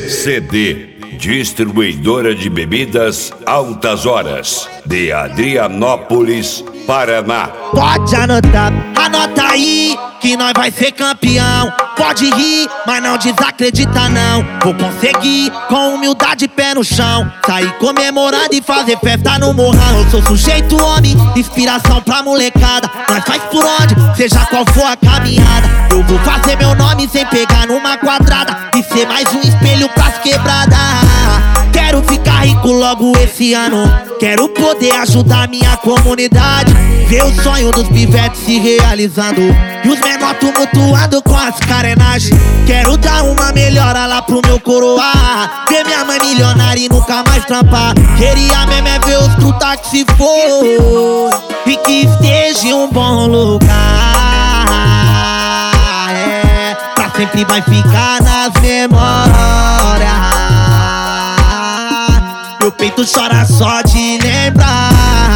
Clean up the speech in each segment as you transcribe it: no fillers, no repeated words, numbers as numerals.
CD, distribuidora de bebidas Altas Horas, de Adrianópolis, Paraná. Pode anotar, anota aí que nós vai ser campeão. Pode rir, mas não desacredita não. Vou conseguir, com humildade, pé no chão, sair comemorando e fazer festa no morrão. Eu sou sujeito homem, inspiração pra molecada. Nós faz por onde, seja qual for a caminhada. Eu vou fazer meu nome sem pegar numa quadrada e ser mais um espelho pras quebradas. Quero ficar rico logo esse ano, quero poder ajudar minha comunidade, ver o sonho dos pivetes se realizando e os menor tumultuando com as carenagens. Quero dar uma melhora lá pro meu coroa, ver minha mãe milionária e nunca mais trampar. Queria mesmo é ver os truta que se for e que esteja em um bom lugar. Pra sempre vai ficar nas memórias. Meu peito chora só de lembrar,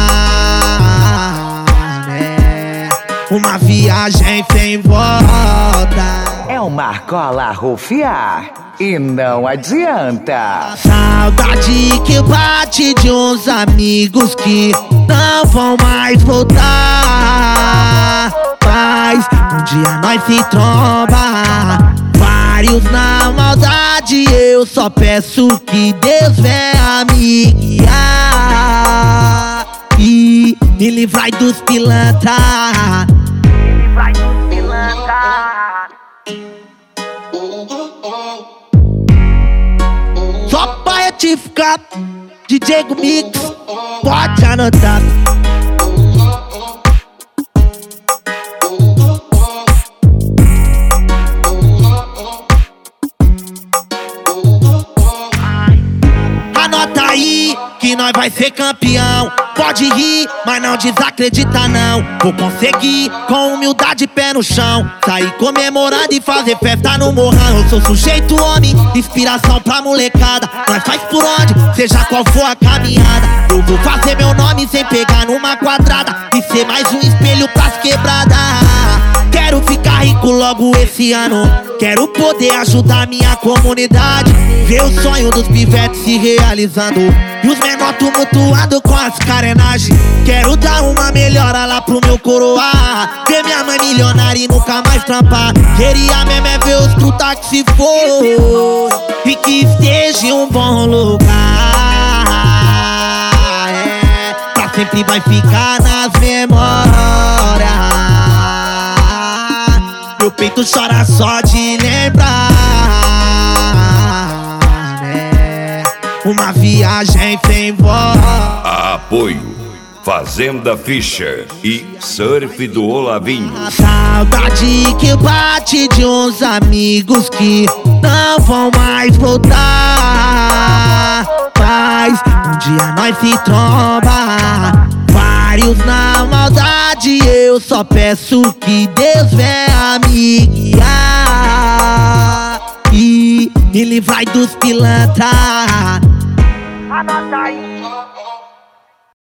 né? Uma viagem sem volta. É uma argola rufiar e não adianta. Saudade que bate de uns amigos que não vão mais voltar. Mas um dia nós se tromba, vários na maldade. Eu só peço que Deus venha me guiar e me livrai dos pilantra. Me livrai dos pilantra. Só pra retificar, DJ Mix, pode anotar. Anota aí que nós vai ser campeão. Pode rir, mas não desacredita não. Vou conseguir, com humildade, pé no chão, sair comemorando e fazer festa no morrão. Eu sou sujeito homem, inspiração pra molecada. Nós faz por onde, seja qual for a caminhada. Eu vou fazer meu nome sem pegar numa quadrada e ser mais um espelho pras quebradas. Quero ficar rico logo esse ano, quero poder ajudar minha comunidade, ver o sonho dos pivetes se realizando e os menor tumultuando com as carenagens. Quero dar uma melhora lá pro meu coroa, ver minha mãe milionária e nunca mais trampar. Queria mesmo é ver os truta que se for e que esteja em um bom lugar. Pra sempre vai ficar nas memórias. Meu peito chora só de lembrar, né? Uma viagem sem volta. Apoio Fazenda Fischer e Surf do Olavinho. A saudade que bate de uns amigos que não vão mais voltar. Mas um dia nós se tromba, vários na maldade. Eu só peço que Deus venha me guiar e me livrai dos pilantra. Anota aí.